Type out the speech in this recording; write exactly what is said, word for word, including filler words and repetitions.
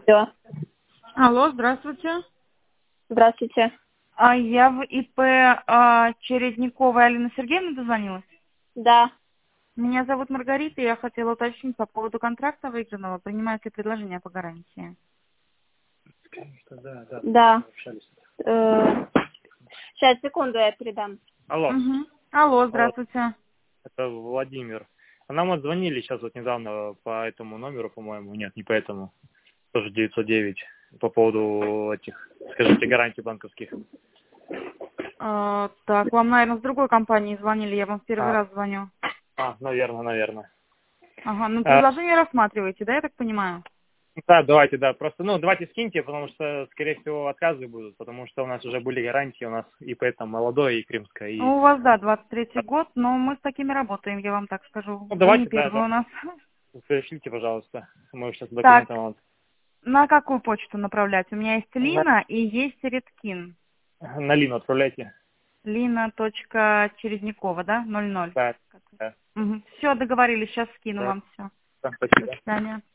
Все. Алло, здравствуйте. Здравствуйте. А я в ИП а, Чередниковой Алина Сергеевна дозвонилась? Да. Меня зовут Маргарита, и я хотела уточнить по поводу контракта выигранного. Принимаете ли предложение по гарантии? Конечно, да, да. Да. Э, Сейчас, секунду, я передам. Алло. Угу. Алло, Алло, здравствуйте. это Владимир. А нам вот звонили сейчас вот недавно по этому номеру, по-моему, нет, не по этому, тоже девятьсот девять, по поводу этих, скажите, гарантий банковских. А, так, вам, наверное, с другой компании звонили, я вам в первый А, раз звоню. а наверное, наверное. Ага, ну А, предложение рассматриваете, да, я так понимаю? да, давайте, да, просто, ну, давайте скиньте, потому что, скорее всего, отказы будут, потому что у нас уже были гарантии, у нас ИП там молодое и крымское, и... Ну, у вас, да, двадцать третий год, но мы с такими работаем, я вам так скажу. Ну, Вы не давайте, да, первый у да, нас. пришлите, пожалуйста, мы сейчас Так, документы вам... на какую почту направлять? У меня есть На, Лина и есть Редкин. на Лину отправляйте. Лина.Чередникова, да? ноль ноль. Да, да, Угу. Все, договорились, сейчас скину да, вам все. да, До спасибо. свидания.